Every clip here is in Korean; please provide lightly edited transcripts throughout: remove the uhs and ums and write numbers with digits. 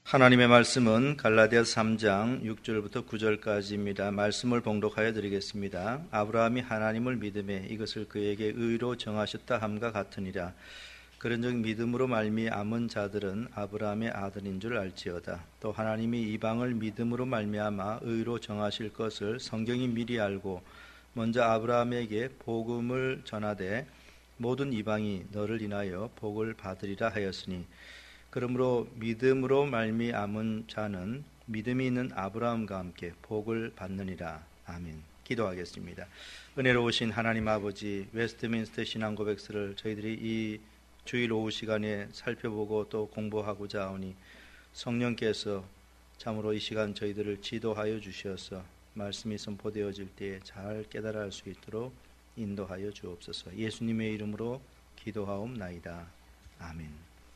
하나님의 말씀은 갈라디아서 3장 6절부터 9절까지입니다. 말씀을 봉독하여 드리겠습니다. 아브라함이 하나님을 믿음에 이것을 그에게 의로 정하셨다 함과 같으니라. 그런즉 믿음으로 말미암은 자들은 아브라함의 아들인 줄 알지어다. 또 하나님이 이방을 믿음으로 말미암아 의로 정하실 것을 성경이 미리 알고 먼저 아브라함에게 복음을 전하되 모든 이방이 너를 인하여 복을 받으리라 하였으니 그러므로 믿음으로 말미암은 자는 믿음이 있는 아브라함과 함께 복을 받느니라. 아멘. 기도하겠습니다. 은혜로우신 하나님 아버지, 웨스트민스터 신앙고백서를 저희들이 이 주일 오후 시간에 살펴보고 또 공부하고자 하오니 성령께서 참으로 이 시간 저희들을 지도하여 주셔서 말씀이 선포되어질 때에 잘 깨달아 할 수 있도록 인도하여 주옵소서. 예수님의 이름으로 기도하옵나이다. 아멘.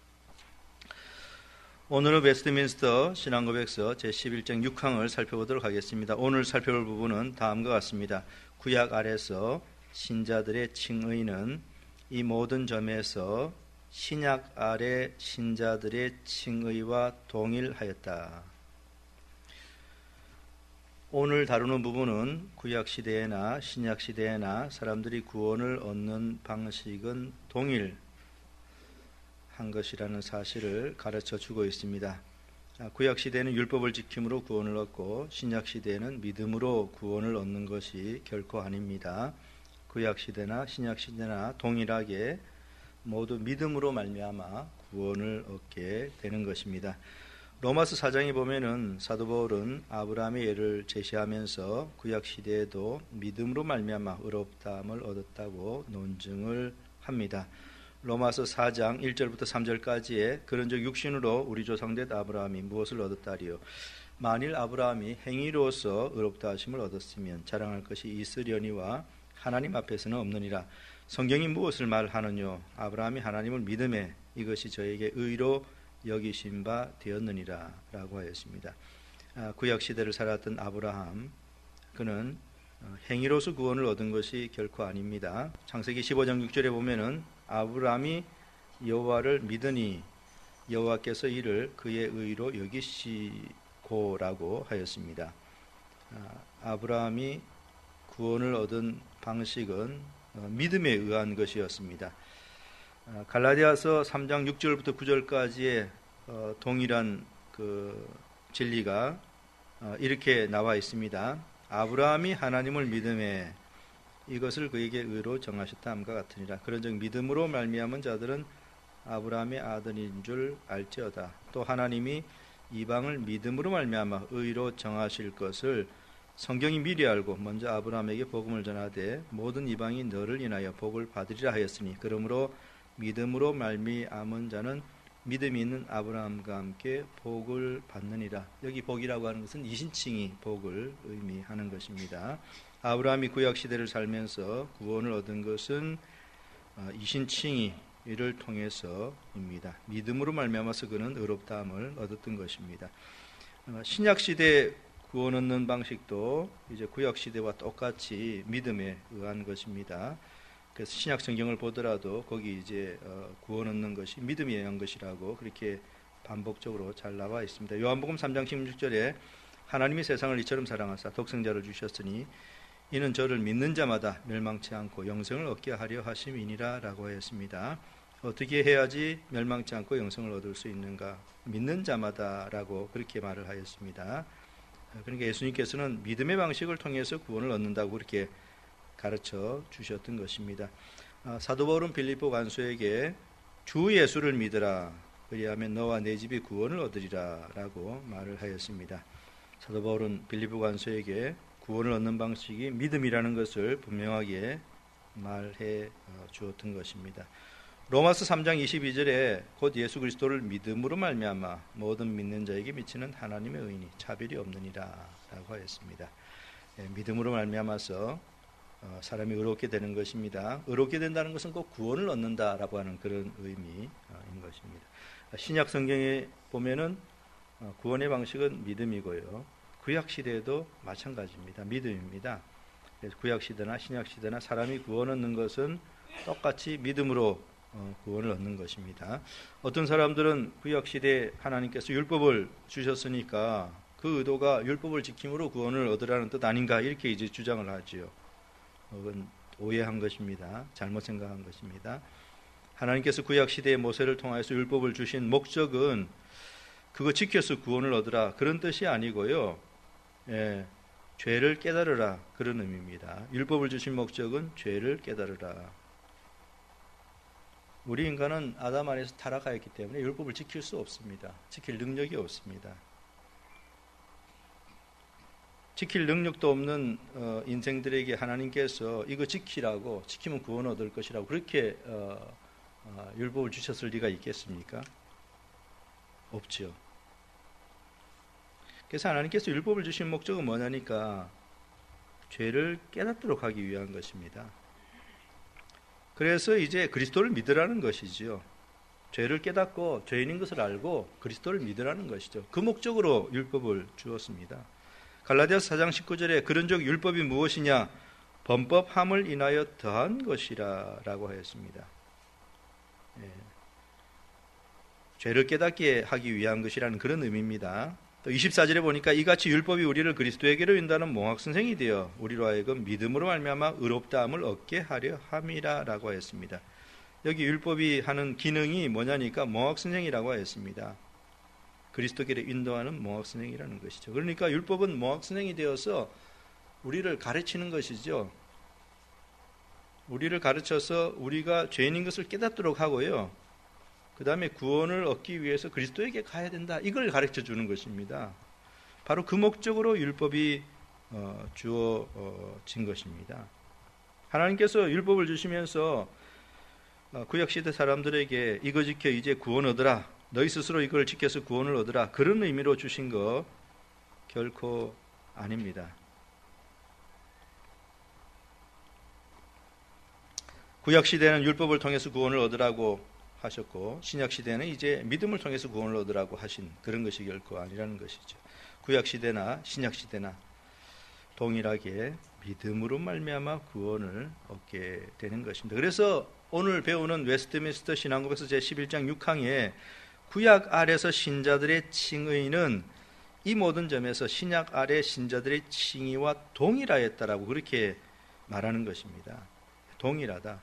오늘은 웨스트민스터 신앙고백서 제11장 6항을 살펴보도록 하겠습니다. 오늘 살펴볼 부분은 다음과 같습니다. 구약 아래서 신자들의 칭의는 이 모든 점에서 신약 아래 신자들의 칭의와 동일하였다. 오늘 다루는 부분은 구약 시대에나 신약 시대에나 사람들이 구원을 얻는 방식은 동일한 것이라는 사실을 가르쳐 주고 있습니다. 구약 시대에는 율법을 지킴으로 구원을 얻고 신약 시대에는 믿음으로 구원을 얻는 것이 결코 아닙니다. 구약 시대나 신약 시대나 동일하게 모두 믿음으로 말미암아 구원을 얻게 되는 것입니다. 로마서 4장에 보면은 사도 바울은 아브라함의 예를 제시하면서 구약 시대에도 믿음으로 말미암아 의롭다함을 얻었다고 논증을 합니다. 로마서 4장 1절부터 3절까지에 그런즉 육신으로 우리 조상된 아브라함이 무엇을 얻었다리요? 만일 아브라함이 행위로서 의롭다 하심을 얻었으면 자랑할 것이 있으려니와 하나님 앞에서는 없느니라. 성경이 무엇을 말하느뇨? 아브라함이 하나님을 믿음에 이것이 저에게 의로 여기신 바 되었느니라 라고 하였습니다. 구약 시대를 살았던 아브라함, 그는 행위로서 구원을 얻은 것이 결코 아닙니다. 창세기 15장 6절에 보면은 아브라함이 여호와를 믿으니 여호와께서 이를 그의 의로 여기시고라고 하였습니다. 아브라함이 구원을 얻은 방식은 믿음에 의한 것이었습니다. 갈라디아서 3장 6절부터 9절까지의 동일한 그 진리가 이렇게 나와 있습니다. 아브라함이 하나님을 믿음에 이것을 그에게 의로 정하셨다 함과 같으니라. 그런즉 믿음으로 말미암은 자들은 아브라함의 아들인 줄 알지어다. 또 하나님이 이방을 믿음으로 말미암아 의로 정하실 것을 성경이 미리 알고 먼저 아브라함에게 복음을 전하되 모든 이방이 너를 인하여 복을 받으리라 하였으니 그러므로 믿음으로 말미암은 자는 믿음이 있는 아브라함과 함께 복을 받느니라. 여기 복이라고 하는 것은 이신칭의 복을 의미하는 것입니다. 아브라함이 구약 시대를 살면서 구원을 얻은 것은 이신칭의를 통해서입니다. 믿음으로 말미암아서 그는 의롭다함을 얻었던 것입니다. 신약 시대 구원 얻는 방식도 이제 구약 시대와 똑같이 믿음에 의한 것입니다. 그래서 신약 성경을 보더라도 거기 이제 구원 얻는 것이 믿음에 의한 것이라고 그렇게 반복적으로 잘 나와 있습니다. 요한복음 3장 16절에 하나님이 세상을 이처럼 사랑하사 독생자를 주셨으니 이는 저를 믿는 자마다 멸망치 않고 영생을 얻게 하려 하심이니라 라고 하였습니다. 어떻게 해야지 멸망치 않고 영생을 얻을 수 있는가? 믿는 자마다 라고 그렇게 말을 하였습니다. 그러니까 예수님께서는 믿음의 방식을 통해서 구원을 얻는다고 그렇게 가르쳐 주셨던 것입니다. 사도 바울은 빌립보 간수에게 주 예수를 믿으라 그리하면 너와 내 집이 구원을 얻으리라 라고 말을 하였습니다. 사도 바울은 빌립보 간수에게 구원을 얻는 방식이 믿음이라는 것을 분명하게 말해 주었던 것입니다. 로마서 3장 22절에 곧 예수 그리스도를 믿음으로 말미암아 모든 믿는 자에게 미치는 하나님의 의인이 차별이 없느니라 라고 하였습니다. 믿음으로 말미암아서 사람이 의롭게 되는 것입니다. 의롭게 된다는 것은 꼭 구원을 얻는다라고 하는 그런 의미인 것입니다. 신약 성경에 보면은 구원의 방식은 믿음이고요. 구약 시대에도 마찬가지입니다. 믿음입니다. 그래서 구약 시대나 신약 시대나 사람이 구원 얻는 것은 똑같이 믿음으로 구원을 얻는 것입니다. 어떤 사람들은 구약시대에 하나님께서 율법을 주셨으니까 그 의도가 율법을 지킴으로 구원을 얻으라는 뜻 아닌가 이렇게 이제 주장을 하지요. 그건 오해한 것입니다. 잘못 생각한 것입니다. 하나님께서 구약시대에 모세를 통하여서 율법을 주신 목적은 그거 지켜서 구원을 얻으라 그런 뜻이 아니고요. 죄를 깨달으라 그런 의미입니다. 율법을 주신 목적은 죄를 깨달으라. 우리 인간은 아담 안에서 타락하였기 때문에 율법을 지킬 수 없습니다. 지킬 능력이 없습니다. 지킬 능력도 없는 인생들에게 하나님께서 이거 지키라고, 지키면 구원 얻을 것이라고 그렇게 율법을 주셨을 리가 있겠습니까? 없죠. 그래서 하나님께서 율법을 주신 목적은 뭐냐니까 죄를 깨닫도록 하기 위한 것입니다. 그래서 이제 그리스도를 믿으라는 것이지요. 죄를 깨닫고 죄인인 것을 알고 그리스도를 믿으라는 것이죠. 그 목적으로 율법을 주었습니다. 갈라디아서 4장 19절에 그런즉 율법이 무엇이냐? 범법함을 인하여 더한 것이라 라고 하였습니다. 죄를 깨닫게 하기 위한 것이라는 그런 의미입니다. 또 24절에 보니까 이같이 율법이 우리를 그리스도에게로 인도하는 몽학선생이 되어 우리로 하여금 믿음으로 말미암아 의롭다함을 얻게 하려 함이라 라고 하였습니다. 여기 율법이 하는 기능이 뭐냐니까 몽학선생이라고 하였습니다. 그리스도께로 인도하는 몽학선생이라는 것이죠. 그러니까 율법은 몽학선생이 되어서 우리를 가르치는 것이죠. 우리를 가르쳐서 우리가 죄인인 것을 깨닫도록 하고요. 그 다음에 구원을 얻기 위해서 그리스도에게 가야 된다. 이걸 가르쳐 주는 것입니다. 바로 그 목적으로 율법이 주어진 것입니다. 하나님께서 율법을 주시면서 구약시대 사람들에게 이거 지켜 이제 구원 얻으라. 너희 스스로 이걸 지켜서 구원을 얻으라. 그런 의미로 주신 거 결코 아닙니다. 구약시대는 율법을 통해서 구원을 얻으라고 하셨고 신약시대는 이제 믿음을 통해서 구원을 얻으라고 하신 그런 것이 결코 아니라는 것이죠. 구약시대나 신약시대나 동일하게 믿음으로 말미암아 구원을 얻게 되는 것입니다. 그래서 오늘 배우는 웨스트민스터 신앙고백서 제11장 6항에 구약 아래서 신자들의 칭의는 이 모든 점에서 신약 아래 신자들의 칭의와 동일하였다라고 그렇게 말하는 것입니다. 동일하다.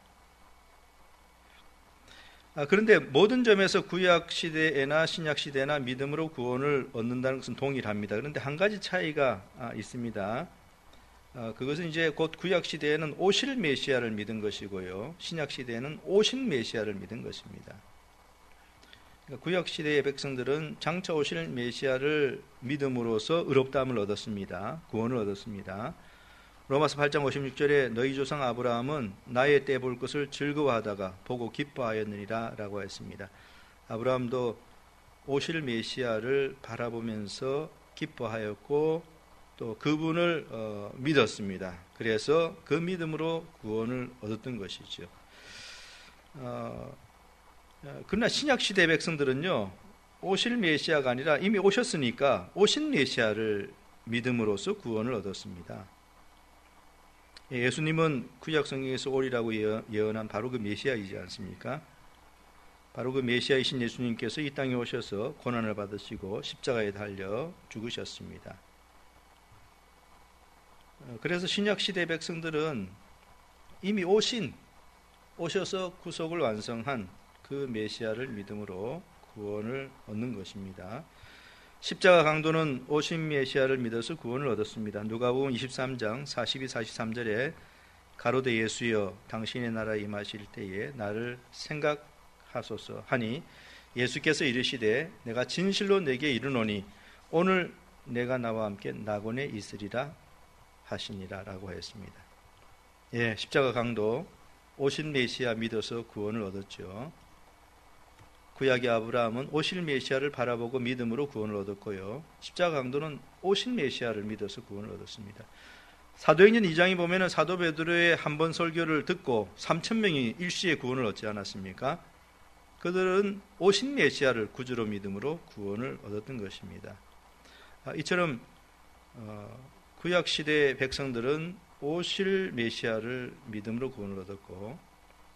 그런데 모든 점에서 구약 시대나 신약 시대나 믿음으로 구원을 얻는다는 것은 동일합니다. 그런데 한 가지 차이가 있습니다. 그것은 이제 곧 구약 시대에는 오실 메시아를 믿은 것이고요. 신약 시대에는 오신 메시아를 믿은 것입니다. 구약 시대의 백성들은 장차 오실 메시아를 믿음으로써 의롭다함을 얻었습니다. 구원을 얻었습니다. 로마서 8장 56절에 너희 조상 아브라함은 나의 때 볼 것을 즐거워하다가 보고 기뻐하였느니라 라고 했습니다. 아브라함도 오실 메시아를 바라보면서 기뻐하였고 또 그분을 믿었습니다. 그래서 그 믿음으로 구원을 얻었던 것이죠. 그러나 신약시대 백성들은요, 오실 메시아가 아니라 이미 오셨으니까 오신 메시아를 믿음으로써 구원을 얻었습니다. 예수님은 구약 성경에서 오리라고 예언한 바로 그 메시아이지 않습니까? 바로 그 메시아이신 예수님께서 이 땅에 오셔서 고난을 받으시고 십자가에 달려 죽으셨습니다. 그래서 신약시대 백성들은 이미 오셔서 구속을 완성한 그 메시아를 믿음으로 구원을 얻는 것입니다. 십자가 강도는 오신 메시아를 믿어서 구원을 얻었습니다. 누가복음 23장 42, 43절에 가로되 예수여 당신의 나라에 임하실 때에 나를 생각하소서 하니 예수께서 이르시되 내가 진실로 내게 이르노니 오늘 내가 나와 함께 낙원에 있으리라 하시니라 라고 했습니다. 십자가 강도 오신 메시아 믿어서 구원을 얻었죠. 구약의 아브라함은 오실 메시아를 바라보고 믿음으로 구원을 얻었고요. 십자가 강도는 오신 메시아를 믿어서 구원을 얻었습니다. 사도행전 2장에 보면은 사도 베드로의 한 번 설교를 듣고 3,000명이 일시에 구원을 얻지 않았습니까? 그들은 오신 메시아를 구주로 믿음으로 구원을 얻었던 것입니다. 이처럼 구약 시대의 백성들은 오실 메시아를 믿음으로 구원을 얻었고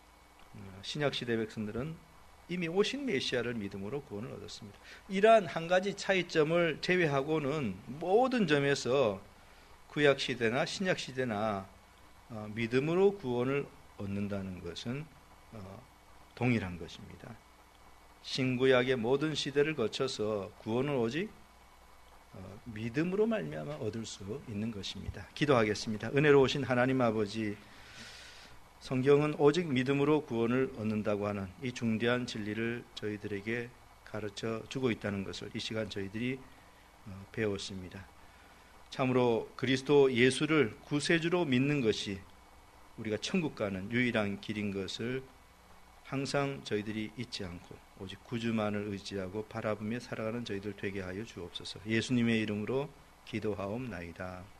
신약시대 백성들은 이미 오신 메시아를 믿음으로 구원을 얻었습니다. 이러한 한 가지 차이점을 제외하고는 모든 점에서 구약시대나 신약시대나 믿음으로 구원을 얻는다는 것은 동일한 것입니다. 신구약의 모든 시대를 거쳐서 구원을 오직 믿음으로 말미암아 얻을 수 있는 것입니다. 기도하겠습니다. 은혜로우신 하나님 아버지, 성경은 오직 믿음으로 구원을 얻는다고 하는 이 중대한 진리를 저희들에게 가르쳐 주고 있다는 것을 이 시간 저희들이 배웠습니다. 참으로 그리스도 예수를 구세주로 믿는 것이 우리가 천국 가는 유일한 길인 것을 항상 저희들이 잊지 않고 오직 구주만을 의지하고 바라보며 살아가는 저희들 되게 하여 주옵소서. 예수님의 이름으로 기도하옵나이다.